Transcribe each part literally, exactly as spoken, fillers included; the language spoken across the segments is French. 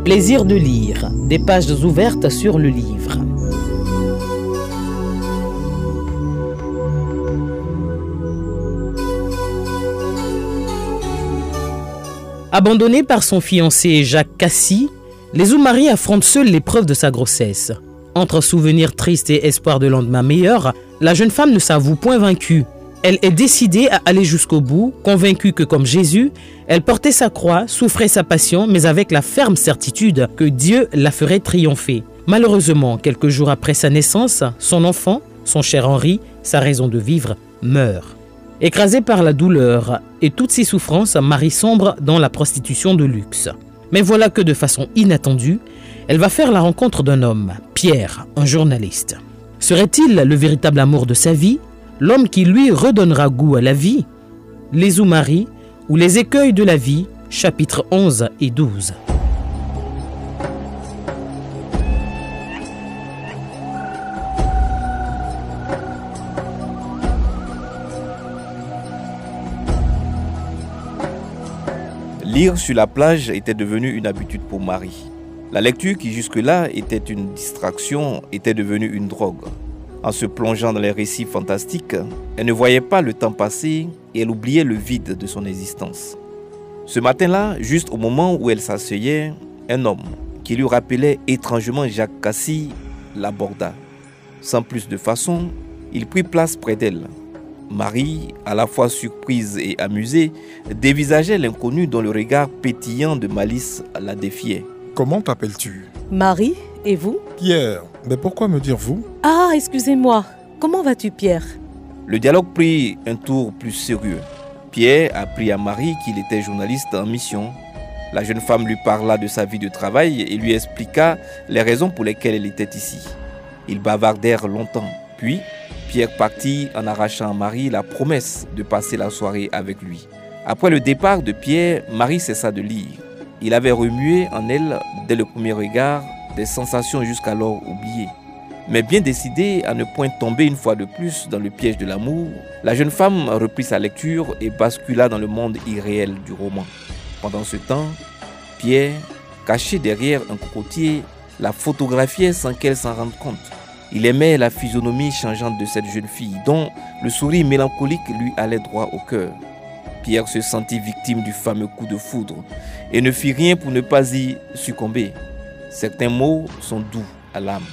Plaisir de lire, des pages ouvertes sur le livre. Abandonnée par son fiancé Jacques Cassis, Lézou Marie affronte seule l'épreuve de sa grossesse. Entre souvenirs tristes et espoir de lendemain meilleur, la jeune femme ne s'avoue point vaincue. Elle est décidée à aller jusqu'au bout, convaincue que comme Jésus, elle portait sa croix, souffrait sa passion, mais avec la ferme certitude que Dieu la ferait triompher. Malheureusement, quelques jours après sa naissance, son enfant, son cher Henri, sa raison de vivre, meurt. Écrasée par la douleur et toutes ses souffrances, Marie sombre dans la prostitution de luxe. Mais voilà que de façon inattendue, elle va faire la rencontre d'un homme, Pierre, un journaliste. Serait-il le véritable amour de sa vie, l'homme qui lui redonnera goût à la vie? Lézou Marie ou les écueils de la vie, chapitres onze et douze. Lire sur la plage était devenu une habitude pour Marie. La lecture, qui jusque-là était une distraction, était devenue une drogue. En se plongeant dans les récits fantastiques, elle ne voyait pas le temps passer et elle oubliait le vide de son existence. Ce matin-là, juste au moment où elle s'asseyait, un homme qui lui rappelait étrangement Jacques Cassis l'aborda. Sans plus de façon, il prit place près d'elle. Marie, à la fois surprise et amusée, dévisageait l'inconnu dont le regard pétillant de malice la défiait. Comment t'appelles-tu? Marie, et vous? Pierre. Mais pourquoi me dire vous? Ah, excusez-moi. Comment vas-tu, Pierre? Le dialogue prit un tour plus sérieux. Pierre apprit à Marie qu'il était journaliste en mission. La jeune femme lui parla de sa vie de travail et lui expliqua les raisons pour lesquelles elle était ici. Ils bavardèrent longtemps. Puis, Pierre partit en arrachant à Marie la promesse de passer la soirée avec lui. Après le départ de Pierre, Marie cessa de lire. Il avait remué en elle, dès le premier regard, des sensations jusqu'alors oubliées. Mais bien décidée à ne point tomber une fois de plus dans le piège de l'amour, la jeune femme reprit sa lecture et bascula dans le monde irréel du roman. Pendant ce temps, Pierre, caché derrière un cocotier, la photographiait sans qu'elle s'en rende compte. Il aimait la physionomie changeante de cette jeune fille, dont le sourire mélancolique lui allait droit au cœur. Pierre se sentit victime du fameux coup de foudre et ne fit rien pour ne pas y succomber. Certains mots sont doux à l'âme.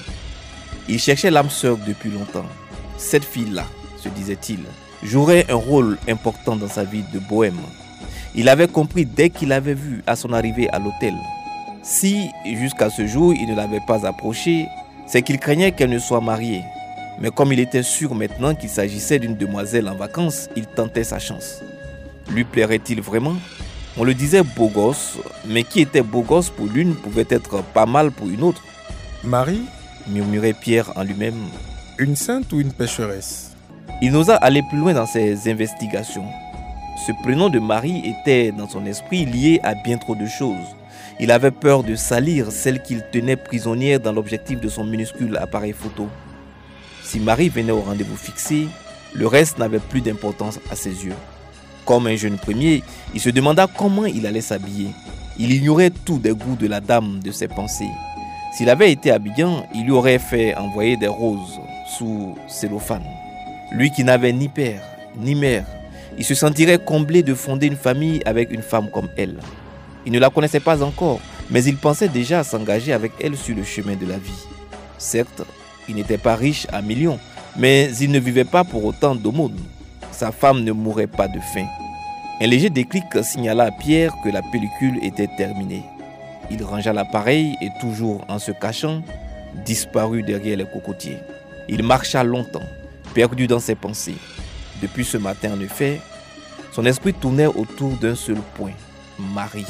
Il cherchait l'âme sœur depuis longtemps. Cette fille-là, se disait-il, jouerait un rôle important dans sa vie de bohème. Il avait compris dès qu'il l'avait vue à son arrivée à l'hôtel. Si, jusqu'à ce jour, il ne l'avait pas approchée, c'est qu'il craignait qu'elle ne soit mariée. Mais comme il était sûr maintenant qu'il s'agissait d'une demoiselle en vacances, il tentait sa chance. Lui plairait-il vraiment? On le disait beau gosse, mais qui était beau gosse pour l'une pouvait être pas mal pour une autre. Marie? Murmurait Pierre en lui-même. Une sainte ou une pécheresse? Il n'osa aller plus loin dans ses investigations. Ce prénom de Marie était dans son esprit lié à bien trop de choses. Il avait peur de salir celle qu'il tenait prisonnière dans l'objectif de son minuscule appareil photo. Si Marie venait au rendez-vous fixé, le reste n'avait plus d'importance à ses yeux. Comme un jeune premier, il se demanda comment il allait s'habiller. Il ignorait tout des goûts de la dame de ses pensées. S'il avait été habillant, il lui aurait fait envoyer des roses sous cellophane. Lui qui n'avait ni père, ni mère, il se sentirait comblé de fonder une famille avec une femme comme elle. Il ne la connaissait pas encore, mais il pensait déjà à s'engager avec elle sur le chemin de la vie. Certes, il n'était pas riche à millions, mais il ne vivait pas pour autant d'aumône. Sa femme ne mourrait pas de faim. Un léger déclic signala à Pierre que la pellicule était terminée. Il rangea l'appareil et, toujours en se cachant, disparut derrière les cocotiers. Il marcha longtemps, perdu dans ses pensées. Depuis ce matin, en effet, son esprit tournait autour d'un seul point, Marie.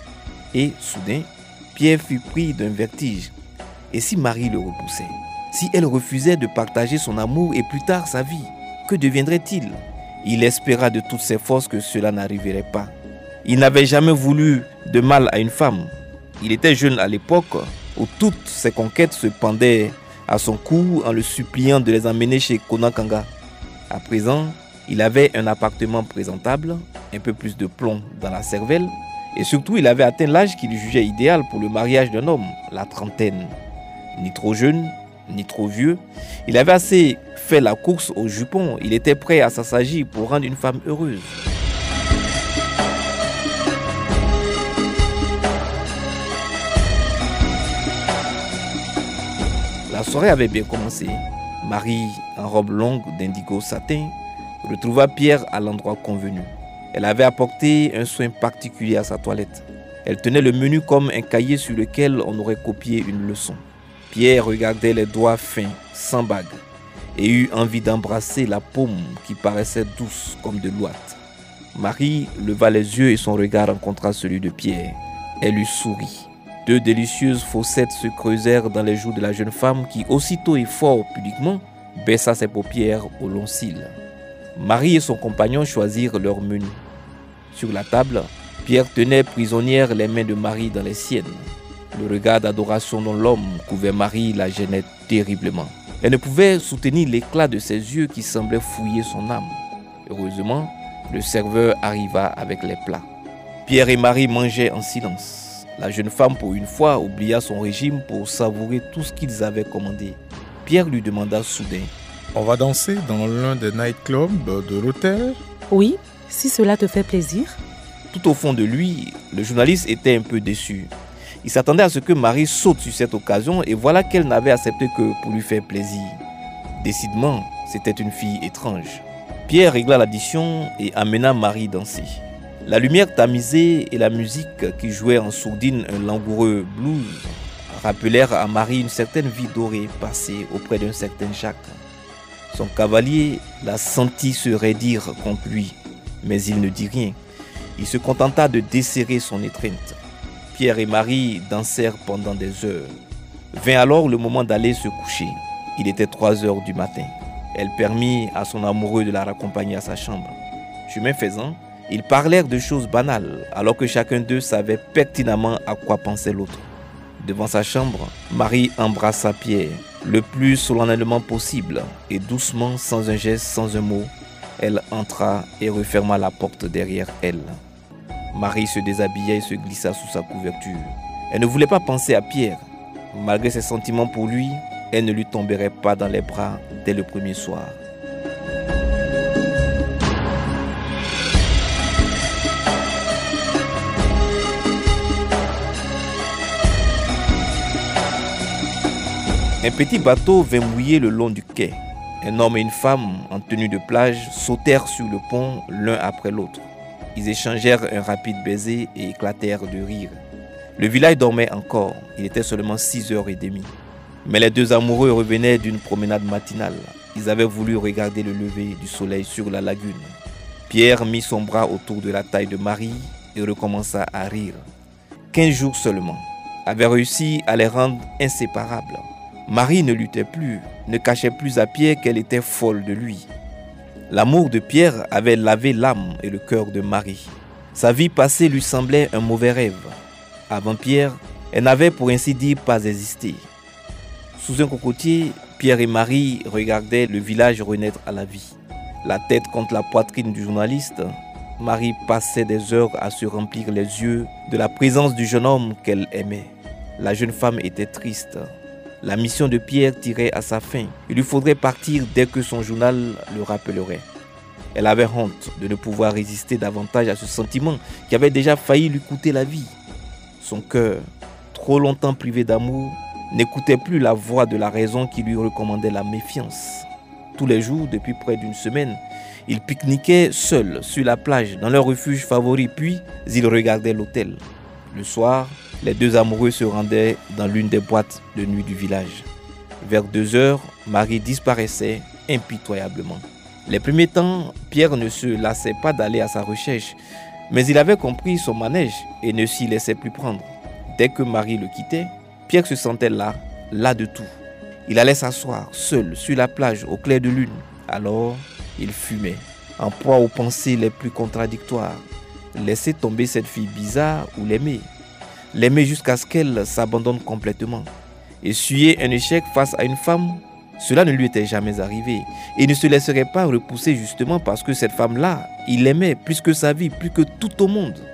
Et, soudain, Pierre fut pris d'un vertige. Et si Marie le repoussait? Si elle refusait de partager son amour et plus tard sa vie, que deviendrait-il? Il espéra de toutes ses forces que cela n'arriverait pas. Il n'avait jamais voulu de mal à une femme. Il était jeune à l'époque où toutes ses conquêtes se pendaient à son cou en le suppliant de les emmener chez Konakanga. À présent, il avait un appartement présentable, un peu plus de plomb dans la cervelle Et surtout, il avait atteint l'âge qu'il jugeait idéal pour le mariage d'un homme, la trentaine. Ni trop jeune, ni trop vieux. Il avait assez fait la course au jupon. Il était prêt à s'assagir pour rendre une femme heureuse. La soirée avait bien commencé. Marie, en robe longue d'indigo satin, retrouva Pierre à l'endroit convenu. Elle avait apporté un soin particulier à sa toilette. Elle tenait le menu comme un cahier sur lequel on aurait copié une leçon. Pierre regardait les doigts fins, sans bague, et eut envie d'embrasser la paume qui paraissait douce comme de l'ouate. Marie leva les yeux et son regard rencontra celui de Pierre. Elle lui sourit. Deux délicieuses fossettes se creusèrent dans les joues de la jeune femme qui, aussitôt et fort pudiquement, baissa ses paupières aux longs cils. Marie et son compagnon choisirent leur menu. Sur la table, Pierre tenait prisonnière les mains de Marie dans les siennes. Le regard d'adoration dont l'homme couvait Marie la gênait terriblement. Elle ne pouvait soutenir l'éclat de ses yeux qui semblaient fouiller son âme. Heureusement, le serveur arriva avec les plats. Pierre et Marie mangeaient en silence. La jeune femme, pour une fois, oublia son régime pour savourer tout ce qu'ils avaient commandé. Pierre lui demanda soudain: « On va danser dans l'un des nightclubs de l'hôtel ?» Oui, si cela te fait plaisir. Tout au fond de lui, le journaliste était un peu déçu. Il s'attendait à ce que Marie saute sur cette occasion et voilà qu'elle n'avait accepté que pour lui faire plaisir. Décidément, c'était une fille étrange. Pierre régla l'addition et amena Marie danser. La lumière tamisée et la musique qui jouait en sourdine un langoureux blues rappelèrent à Marie une certaine vie dorée passée auprès d'un certain Jacques. Son cavalier la sentit se raidir contre lui, mais il ne dit rien. Il se contenta de desserrer son étreinte. Pierre et Marie dansèrent pendant des heures. Vint alors le moment d'aller se coucher. Il était trois heures du matin. Elle permit à son amoureux de la raccompagner à sa chambre. Chemin faisant, ils parlèrent de choses banales, alors que chacun d'eux savait pertinemment à quoi pensait l'autre. Devant sa chambre, Marie embrassa Pierre, le plus solennellement possible, et doucement, sans un geste, sans un mot, elle entra et referma la porte derrière elle. Marie se déshabilla et se glissa sous sa couverture. Elle ne voulait pas penser à Pierre. Malgré ses sentiments pour lui, elle ne lui tomberait pas dans les bras dès le premier soir. Un petit bateau vint mouiller le long du quai. Un homme et une femme en tenue de plage sautèrent sur le pont l'un après l'autre. Ils échangèrent un rapide baiser et éclatèrent de rire. Le village dormait encore. Il était seulement six heures trente. Mais les deux amoureux revenaient d'une promenade matinale. Ils avaient voulu regarder le lever du soleil sur la lagune. Pierre mit son bras autour de la taille de Marie et recommença à rire. Quinze jours seulement avaient réussi à les rendre inséparables. Marie ne luttait plus, ne cachait plus à Pierre qu'elle était folle de lui. L'amour de Pierre avait lavé l'âme et le cœur de Marie. Sa vie passée lui semblait un mauvais rêve. Avant Pierre, elle n'avait pour ainsi dire pas existé. Sous un cocotier, Pierre et Marie regardaient le village renaître à la vie. La tête contre la poitrine du journaliste, Marie passait des heures à se remplir les yeux de la présence du jeune homme qu'elle aimait. La jeune femme était triste. La mission de Pierre tirait à sa fin. Il lui faudrait partir dès que son journal le rappellerait. Elle avait honte de ne pouvoir résister davantage à ce sentiment qui avait déjà failli lui coûter la vie. Son cœur, trop longtemps privé d'amour, n'écoutait plus la voix de la raison qui lui recommandait la méfiance. Tous les jours, depuis près d'une semaine, ils pique-niquaient seuls sur la plage dans leur refuge favori, puis ils regardaient l'hôtel. Le soir, les deux amoureux se rendaient dans l'une des boîtes de nuit du village. Vers deux heures, Marie disparaissait impitoyablement. Les premiers temps, Pierre ne se lassait pas d'aller à sa recherche, mais il avait compris son manège et ne s'y laissait plus prendre. Dès que Marie le quittait, Pierre se sentait là, là de tout. Il allait s'asseoir seul sur la plage au clair de lune. Alors, il fumait, en proie aux pensées les plus contradictoires. Laisser tomber cette fille bizarre ou l'aimer? L'aimer jusqu'à ce qu'elle s'abandonne complètement. Essuyer un échec face à une femme, cela ne lui était jamais arrivé. Et il ne se laisserait pas repousser justement parce que cette femme-là, il l'aimait plus que sa vie, plus que tout au monde.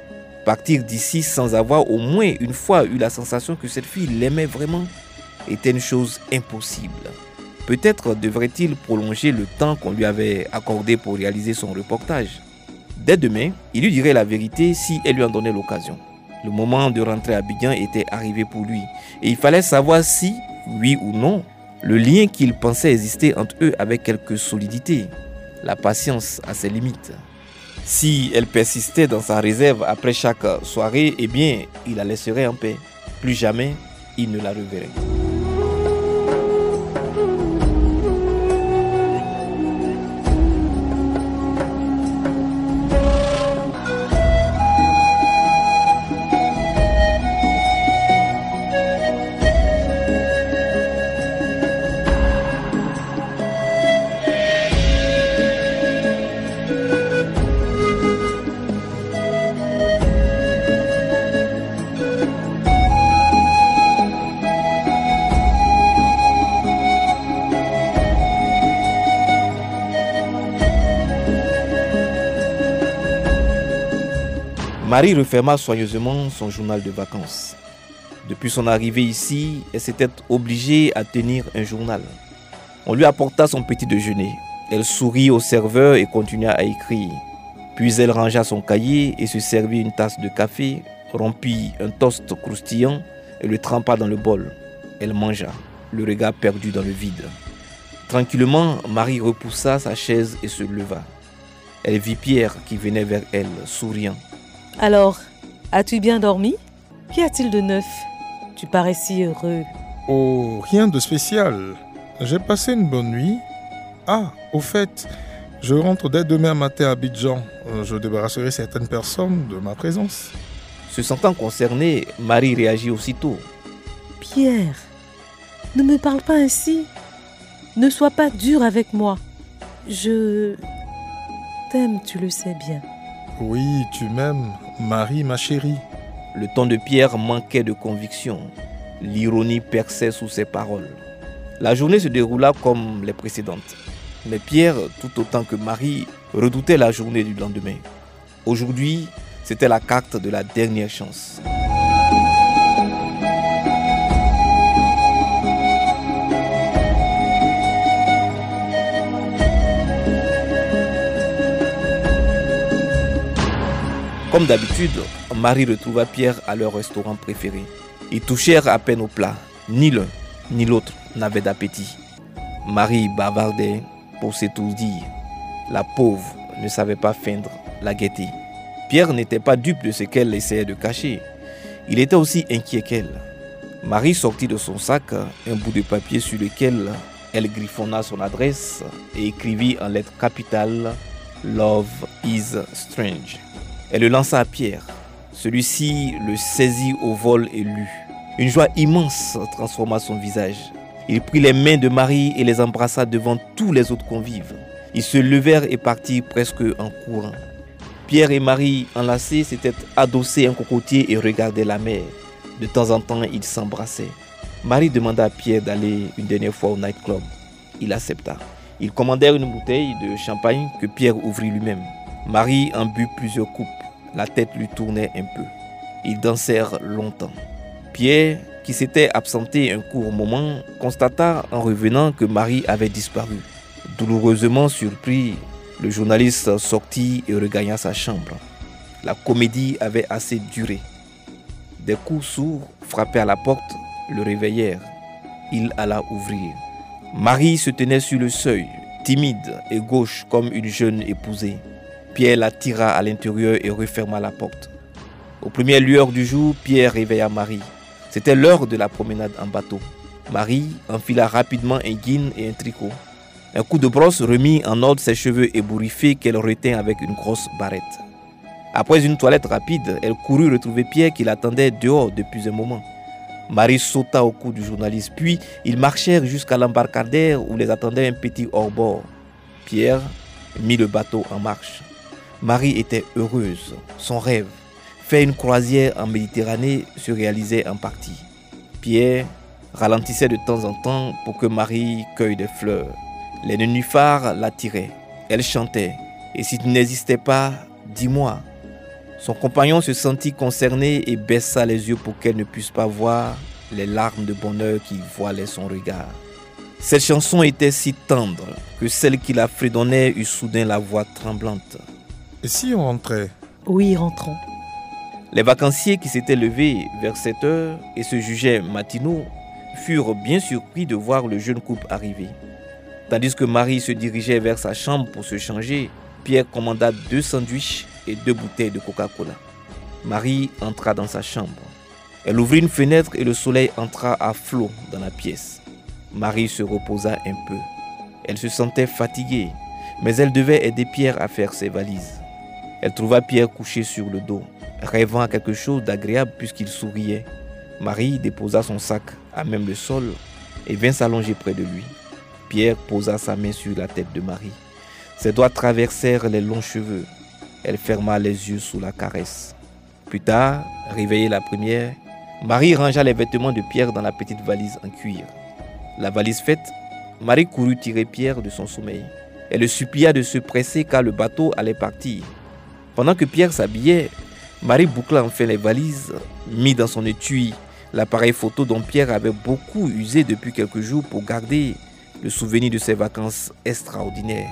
Partir d'ici sans avoir au moins une fois eu la sensation que cette fille l'aimait vraiment était une chose impossible. Peut-être devrait-il prolonger le temps qu'on lui avait accordé pour réaliser son reportage. Dès demain, il lui dirait la vérité si elle lui en donnait l'occasion. Le moment de rentrer à Abidjan était arrivé pour lui et il fallait savoir si, oui ou non, le lien qu'il pensait exister entre eux avait quelque solidité. La patience a ses limites. Si elle persistait dans sa réserve après chaque soirée, eh bien, il la laisserait en paix. Plus jamais, il ne la reverrait. Marie referma soigneusement son journal de vacances. Depuis son arrivée ici, elle s'était obligée à tenir un journal. On lui apporta son petit déjeuner. Elle sourit au serveur et continua à écrire. Puis elle rangea son cahier et se servit une tasse de café, rompit un toast croustillant et le trempa dans le bol. Elle mangea, le regard perdu dans le vide. Tranquillement, Marie repoussa sa chaise et se leva. Elle vit Pierre qui venait vers elle, souriant. Alors, as-tu bien dormi? Qu'y a-t-il de neuf? Tu parais si heureux. Oh, rien de spécial. J'ai passé une bonne nuit. Ah, au fait, je rentre dès demain matin à Abidjan. Je débarrasserai certaines personnes de ma présence. Se sentant concernée, Marie réagit aussitôt. Pierre, ne me parle pas ainsi. Ne sois pas dur avec moi. Je t'aime, tu le sais bien. Oui, tu m'aimes, Marie, ma chérie. Le ton de Pierre manquait de conviction. L'ironie perçait sous ses paroles. La journée se déroula comme les précédentes. Mais Pierre, tout autant que Marie, redoutait la journée du lendemain. Aujourd'hui, c'était la carte de la dernière chance. Comme d'habitude, Marie retrouva Pierre à leur restaurant préféré. Ils touchèrent à peine au plat. Ni l'un, ni l'autre n'avaient d'appétit. Marie bavardait pour s'étourdir. La pauvre ne savait pas feindre la gaieté. Pierre n'était pas dupe de ce qu'elle essayait de cacher. Il était aussi inquiet qu'elle. Marie sortit de son sac un bout de papier sur lequel elle griffonna son adresse et écrivit en lettres capitales « Love is strange ». Elle le lança à Pierre. Celui-ci le saisit au vol et lut. Une joie immense transforma son visage. Il prit les mains de Marie et les embrassa devant tous les autres convives. Ils se levèrent et partirent presque en courant. Pierre et Marie, enlacés, s'étaient adossés à un cocotier et regardaient la mer. De temps en temps, ils s'embrassaient. Marie demanda à Pierre d'aller une dernière fois au nightclub. Il accepta. Ils commandèrent une bouteille de champagne que Pierre ouvrit lui-même. Marie en but plusieurs coupes. La tête lui tournait un peu. Ils dansèrent longtemps. Pierre, qui s'était absenté un court moment, constata en revenant que Marie avait disparu. Douloureusement surpris, le journaliste sortit et regagna sa chambre. La comédie avait assez duré. Des coups sourds frappés à la porte le réveillèrent. Il alla ouvrir. Marie se tenait sur le seuil, timide et gauche comme une jeune épousée. Pierre la tira à l'intérieur et referma la porte. Aux premières lueurs du jour, Pierre réveilla Marie. C'était l'heure de la promenade en bateau. Marie enfila rapidement un guine et un tricot. Un coup de brosse remit en ordre ses cheveux ébouriffés qu'elle retint avec une grosse barrette. Après une toilette rapide, elle courut retrouver Pierre qui l'attendait dehors depuis un moment. Marie sauta au cou du journaliste, puis ils marchèrent jusqu'à l'embarcadère où les attendait un petit hors-bord. Pierre mit le bateau en marche. Marie était heureuse. Son rêve, faire une croisière en Méditerranée, se réalisait en partie. Pierre ralentissait de temps en temps pour que Marie cueille des fleurs. Les nénuphars l'attiraient. Elle chantait. Et si tu n'existais pas, dis-moi. Son compagnon se sentit concerné et baissa les yeux pour qu'elle ne puisse pas voir les larmes de bonheur qui voilaient son regard. Cette chanson était si tendre que celle qui la fredonnait eut soudain la voix tremblante. Et si on rentrait? Oui, rentrons. Les vacanciers qui s'étaient levés vers sept heures et se jugeaient matinaux furent bien surpris de voir le jeune couple arriver. Tandis que Marie se dirigeait vers sa chambre pour se changer, Pierre commanda deux sandwichs et deux bouteilles de Coca-Cola. Marie entra dans sa chambre. Elle ouvrit une fenêtre et le soleil entra à flot dans la pièce. Marie se reposa un peu. Elle se sentait fatiguée, mais elle devait aider Pierre à faire ses valises. Elle trouva Pierre couché sur le dos, rêvant à quelque chose d'agréable puisqu'il souriait. Marie déposa son sac à même le sol et vint s'allonger près de lui. Pierre posa sa main sur la tête de Marie. Ses doigts traversèrent les longs cheveux. Elle ferma les yeux sous la caresse. Plus tard, réveillée la première, Marie rangea les vêtements de Pierre dans la petite valise en cuir. La valise faite, Marie courut tirer Pierre de son sommeil. Elle le supplia de se presser car le bateau allait partir. Pendant que Pierre s'habillait, Marie boucla enfin les valises, mit dans son étui l'appareil photo dont Pierre avait beaucoup usé depuis quelques jours pour garder le souvenir de ses vacances extraordinaires.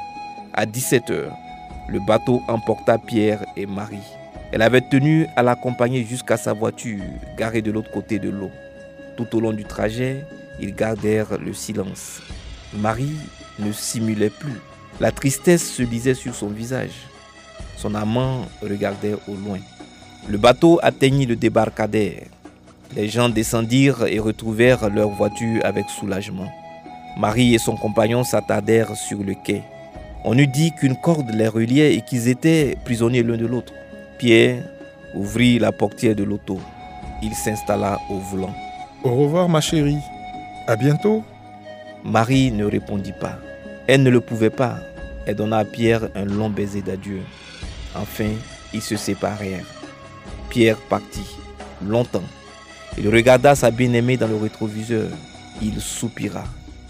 À dix-sept heures, le bateau emporta Pierre et Marie. Elle avait tenu à l'accompagner jusqu'à sa voiture, garée de l'autre côté de l'eau. Tout au long du trajet, ils gardèrent le silence. Marie ne simulait plus. La tristesse se lisait sur son visage. Son amant regardait au loin. Le bateau atteignit le débarcadère. Les gens descendirent et retrouvèrent leur voiture avec soulagement. Marie et son compagnon s'attardèrent sur le quai. On eût dit qu'une corde les reliait et qu'ils étaient prisonniers l'un de l'autre. Pierre ouvrit la portière de l'auto. Il s'installa au volant. Au revoir ma chérie. À bientôt. Marie ne répondit pas. Elle ne le pouvait pas. Elle donna à Pierre un long baiser d'adieu. Enfin, ils se séparèrent. Pierre partit. Longtemps. Il regarda sa bien-aimée dans le rétroviseur. Il soupira.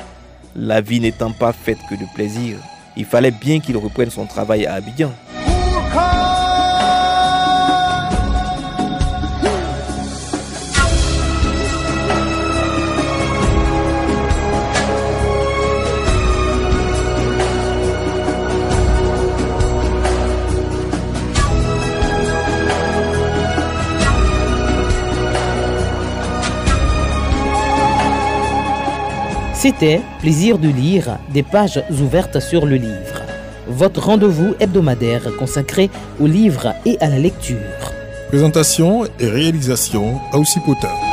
La vie n'étant pas faite que de plaisir, il fallait bien qu'il reprenne son travail à Abidjan. C'était Plaisir de lire, des pages ouvertes sur le livre. Votre rendez-vous hebdomadaire consacré au livre et à la lecture. Présentation et réalisation Aoussipota.